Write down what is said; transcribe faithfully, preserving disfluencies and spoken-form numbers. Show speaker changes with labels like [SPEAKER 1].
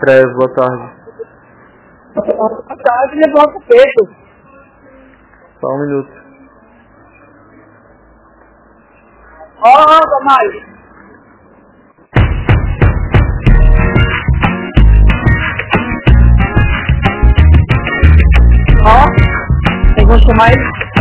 [SPEAKER 1] Trevas, boa tarde.
[SPEAKER 2] Boa tarde, levanta o peito.
[SPEAKER 1] Só um minuto.
[SPEAKER 2] Ó, ó, mais. Ó, eu vou chamar ele.